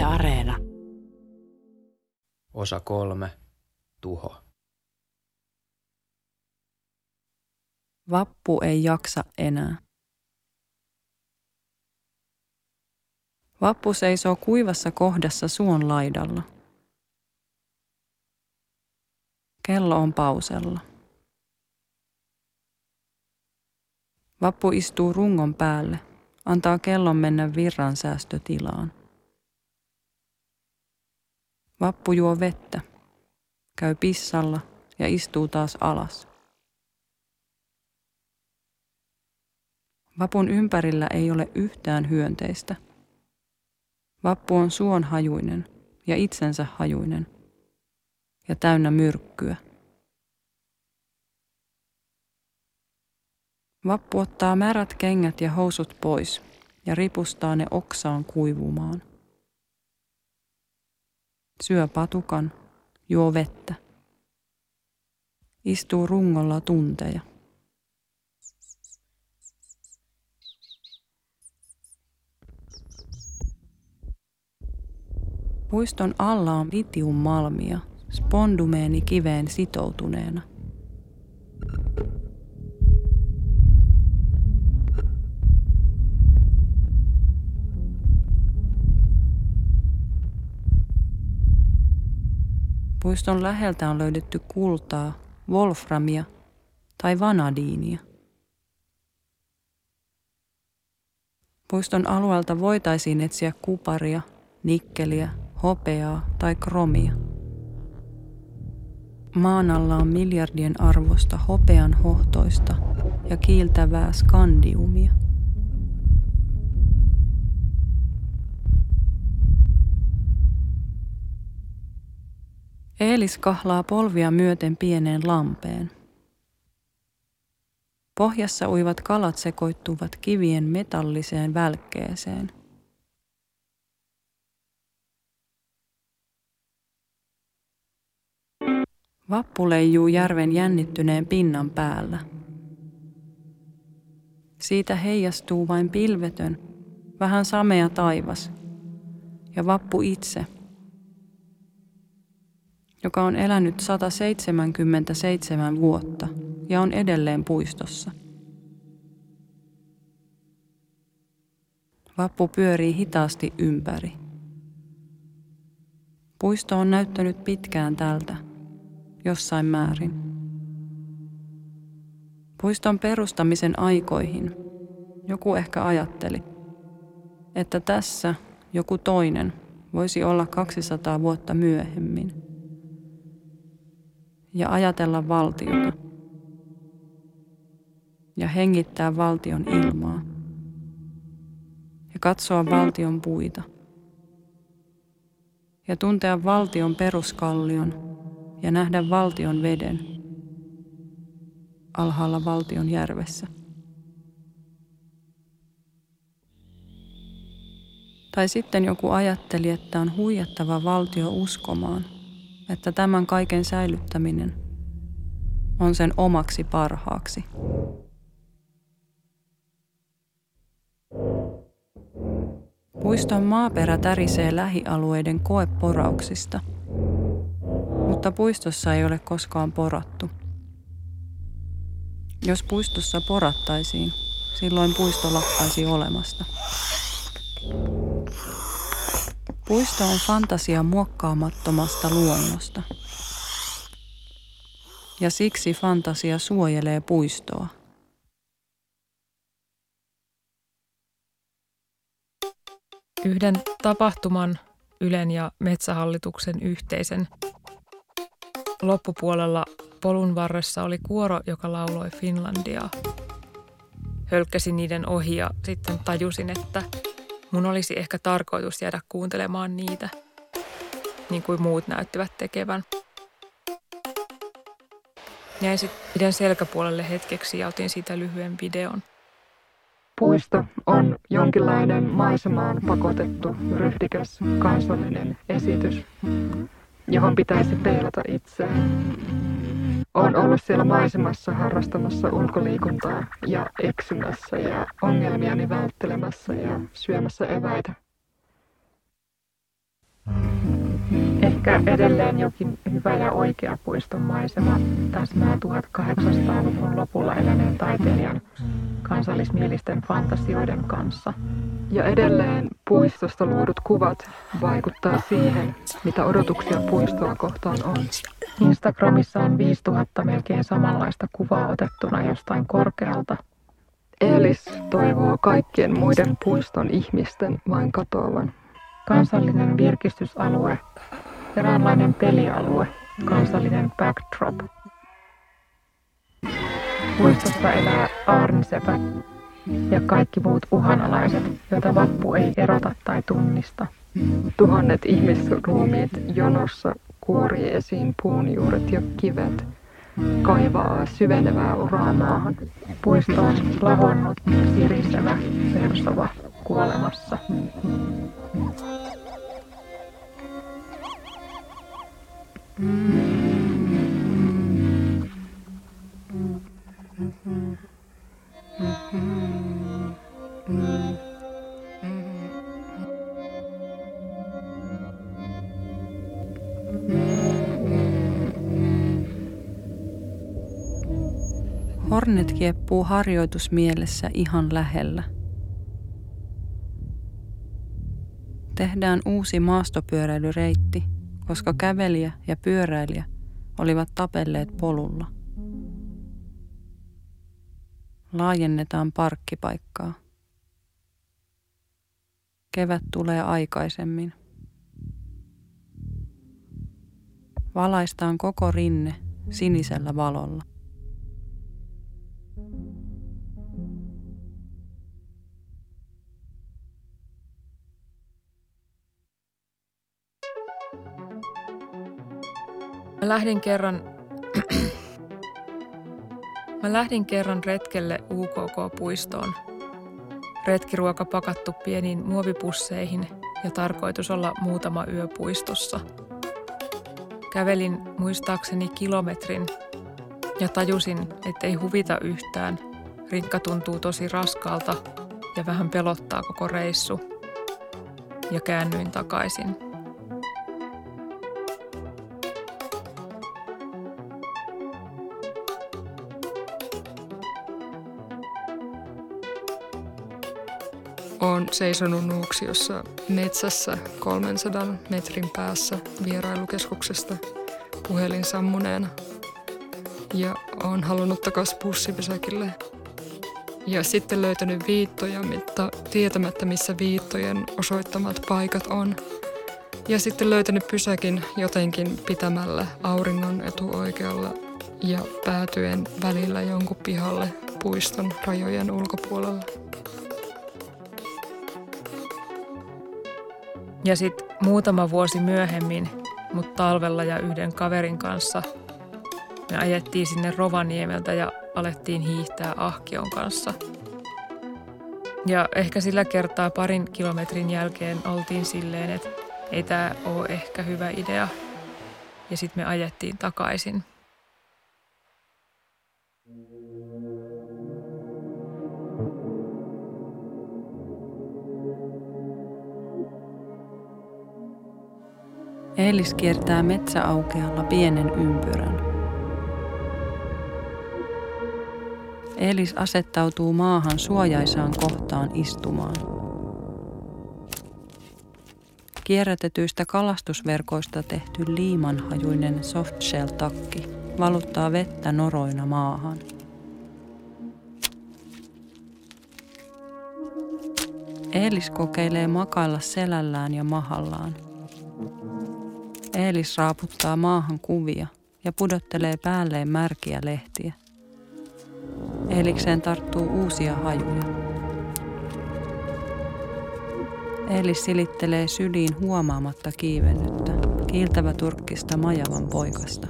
Areena. Osa 3. Tuho. Vappu ei jaksa enää. Vappu seisoo kuivassa kohdassa suon laidalla. Kello on pausella. Vappu istuu rungon päälle, antaa kellon mennä virran säästötilaan. Vappu juo vettä, käy pissalla ja istuu taas alas. Vapun ympärillä ei ole yhtään hyönteistä. Vappu on suon hajuinen ja itsensä hajuinen ja täynnä myrkkyä. Vappu ottaa märät kengät ja housut pois ja ripustaa ne oksaan kuivumaan. Syö patukan, juo vettä. Istuu rungolla tunteja. Puiston alla on litiummalmia spondumeeni kiveen sitoutuneena. Puiston läheltä on löydetty kultaa, wolframia tai vanadiinia. Puiston alueelta voitaisiin etsiä kuparia, nikkeliä, hopeaa tai kromia. Maan alla on miljardien arvosta hopean hohtoista ja kiiltävää skandiumia. Eelis kahlaa polvia myöten pieneen lampeen. Pohjassa uivat kalat sekoittuvat kivien metalliseen välkkeeseen. Vappu leijuu järven jännittyneen pinnan päällä. Siitä heijastuu vain pilvetön, vähän samea taivas ja Vappu itse, joka on elänyt 177 vuotta ja on edelleen puistossa. Vappu pyörii hitaasti ympäri. Puisto on näyttänyt pitkään tältä, jossain määrin. Puiston perustamisen aikoihin joku ehkä ajatteli, että tässä joku toinen voisi olla 200 vuotta myöhemmin ja ajatella valtiota ja hengittää valtion ilmaa ja katsoa valtion puita ja tuntea valtion peruskallion ja nähdä valtion veden alhaalla valtion järvessä. Tai sitten joku ajatteli, että on huijattava valtio uskomaan, että tämän kaiken säilyttäminen on sen omaksi parhaaksi. Puiston maaperä tärisee lähialueiden koeporauksista, mutta puistossa ei ole koskaan porattu. Jos puistossa porattaisiin, silloin puisto lakkaisi olemasta. Puisto on fantasia muokkaamattomasta luonnosta. Ja siksi fantasia suojelee puistoa. Yhden tapahtuman, Ylen ja Metsähallituksen yhteisen loppupuolella polun varressa oli kuoro, joka lauloi Finlandiaa. Hölkkäsin niiden ohi ja sitten tajusin, että mun olisi ehkä tarkoitus jäädä kuuntelemaan niitä, niin kuin muut näyttivät tekevän. Jäin sitten niiden selkäpuolelle hetkeksi ja otin siitä lyhyen videon. Puisto on jonkinlainen maisemaan pakotettu ryhdikäs kansallinen esitys, johon pitäisi peilata itseään. Olen ollut siellä maisemassa harrastamassa ulkoliikuntaa ja eksymässä ja ongelmiani välttelemässä ja syömässä eväitä. Ehkä edelleen jokin hyvä ja oikea puiston maisema täsmää 1800-luvun lopulla eläneen taiteilijan kansallismielisten fantasioiden kanssa. Ja edelleen puistosta luodut kuvat vaikuttaa siihen, mitä odotuksia puistoa kohtaan on. Instagramissa on 5000 melkein samanlaista kuvaa otettuna jostain korkealta. Elis toivoo kaikkien muiden puiston ihmisten vain katoavan. Kansallinen virkistysalue, eräänlainen pelialue, kansallinen backdrop. Puistossa elää aarnisepät ja kaikki muut uhanalaiset, joita vappu ei erota tai tunnista. Tuhannet ihmisruumiit jonossa kuorii esiin puunjuuret ja kivet, kaivaa syvenevää uraa maahan. Puisto on lahonnut, sirisevä, persova, kuolemassa. Hornet kieppuu harjoitusmielessä ihan lähellä. Tehdään uusi maastopyöräilyreitti, koska kävelijä ja pyöräilijä olivat tapelleet polulla. Laajennetaan parkkipaikkaa. Kevät tulee aikaisemmin. Valaistaan koko rinne sinisellä valolla. Mä lähdin kerran retkelle UKK-puistoon. Retkiruoka pakattu pieniin muovipusseihin ja tarkoitus olla muutama yö puistossa. Kävelin muistaakseni kilometrin ja tajusin, ettei huvita yhtään. Rinkka tuntuu tosi raskaalta ja vähän pelottaa koko reissu. Ja käännyin takaisin. Olen seisonut Nuuksiossa metsässä 300 metrin päässä vierailukeskuksesta puhelin sammuneena. Ja olen halunnut takaisin bussipysäkille. Ja sitten löytänyt viittoja, mutta tietämättä missä viittojen osoittamat paikat on. Ja sitten löytänyt pysäkin jotenkin pitämällä auringon etuoikealla ja päätyen välillä jonkun pihalle puiston rajojen ulkopuolella. Ja sitten muutama vuosi myöhemmin, mut talvella ja yhden kaverin kanssa, me ajettiin sinne Rovaniemeltä ja alettiin hiihtää Ahkion kanssa. Ja ehkä sillä kertaa 2 kilometrin jälkeen oltiin silleen, että ei tää ole ehkä hyvä idea. Ja sitten me ajettiin takaisin. Eelis kiertää metsäaukealla pienen ympyrän. Eelis asettautuu maahan suojaisaan kohtaan istumaan. Kierrätetyistä kalastusverkoista tehty liimanhajuinen softshell-takki valuttaa vettä noroina maahan. Eelis kokeilee makailla selällään ja mahallaan. Eelis raaputtaa maahan kuvia ja pudottelee päälleen märkiä lehtiä. Eelikseen tarttuu uusia hajuja. Eelis silittelee syliin huomaamatta kiivennyttä, kiiltävä turkkista majavan poikasta.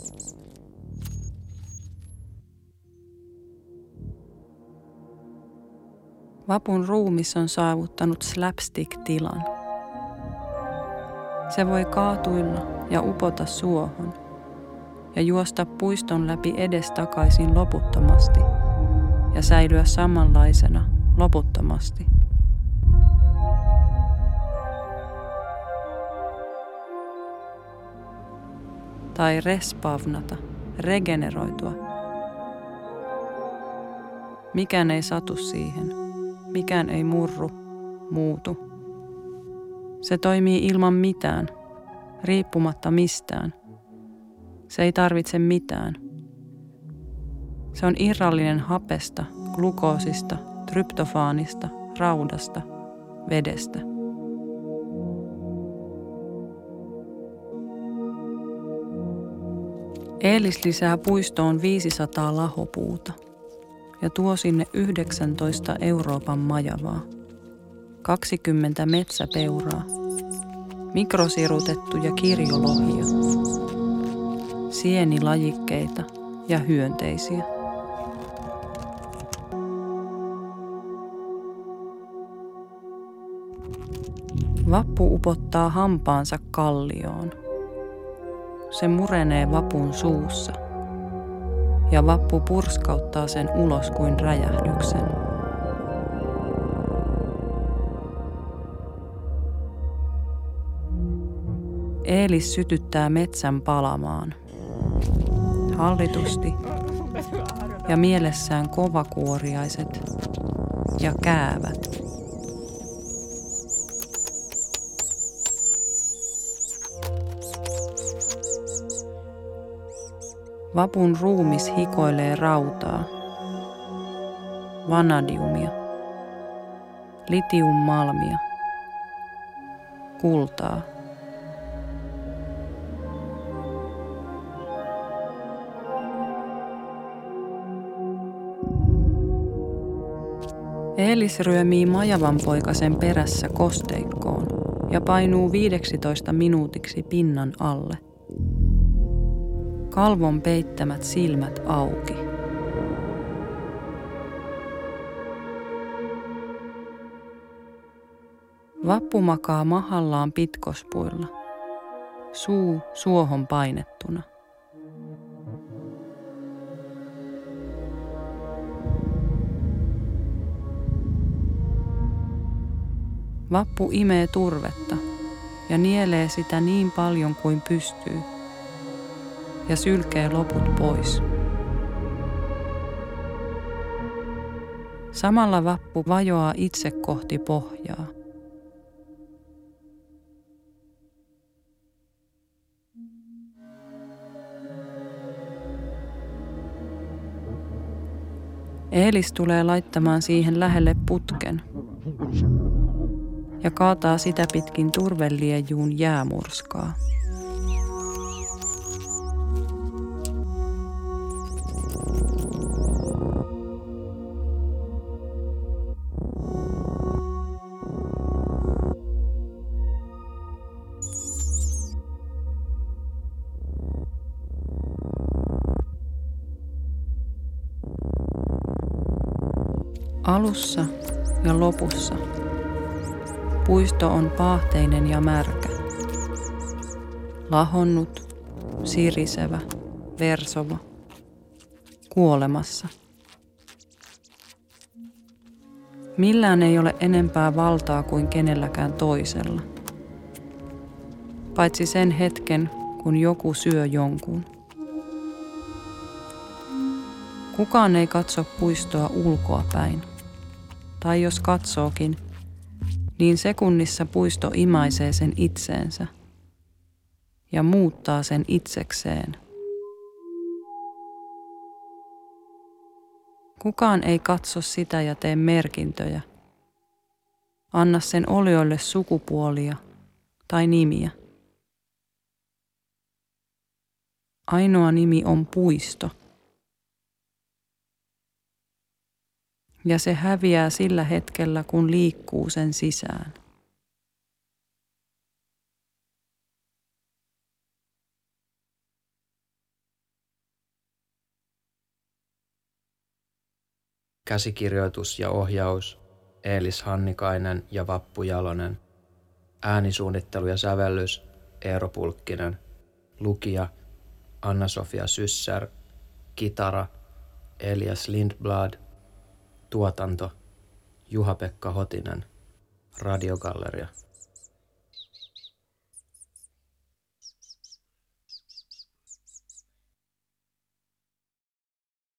Vapun ruumis on saavuttanut slapstick-tilan. Se voi kaatuilla ja upota suohon ja juosta puiston läpi edestakaisin loputtomasti ja säilyä samanlaisena loputtomasti. tai respavnata, regeneroitua. Mikään ei satu siihen, mikään ei murru, muutu. Se toimii ilman mitään, riippumatta mistään. Se ei tarvitse mitään. Se on irrallinen hapesta, glukoosista, tryptofaanista, raudasta, vedestä. Eelis lisää puistoon 500 lahopuuta ja tuo sinne 19 Euroopan majavaa, 20 metsäpeuraa, mikrosirutettuja kirjolohia, sienilajikkeita ja hyönteisiä. Vappu upottaa hampaansa kallioon. Se murenee vapun suussa ja vappu purskauttaa sen ulos kuin räjähdyksen. Eelis sytyttää metsän palamaan. Hallitusti ja mielessään kovakuoriaiset ja käävät. Vapun ruumis hikoilee rautaa, vanadiumia, litiummalmia, kultaa. Eelis ryömii majavanpoikasen perässä kosteikkoon ja painuu 15 minuutiksi pinnan alle. Kalvon peittämät silmät auki. Vappu makaa mahallaan pitkospuilla, suu suohon painettuna. Vappu imee turvetta ja nielee sitä niin paljon kuin pystyy ja sylkee loput pois. Samalla vappu vajoaa itse kohti pohjaa. Eelis tulee laittamaan siihen lähelle putken ja kaataa sitä pitkin turveliejuun jäämurskaa. Alussa ja lopussa puisto on paahteinen ja märkä, lahonnut, sirisevä, versova, kuolemassa. Millään ei ole enempää valtaa kuin kenelläkään toisella, paitsi sen hetken, kun joku syö jonkun. Kukaan ei katso puistoa ulkoapäin. Tai jos katsookin, niin sekunnissa puisto imaisee sen itseensä ja muuttaa sen itsekseen. Kukaan ei katso sitä ja tee merkintöjä. Anna sen olioille sukupuolia tai nimiä. Ainoa nimi on puisto. Ja se häviää sillä hetkellä, kun liikkuu sen sisään. Käsikirjoitus ja ohjaus Eelis Hannikainen ja Vappu Jalonen. Äänisuunnittelu ja sävellys Eero Pulkkinen. Lukija Anna-Sofia Syssär. Kitara Elias Lindblad. Tuotanto Juha-Pekka Hotinen. Radiogalleria.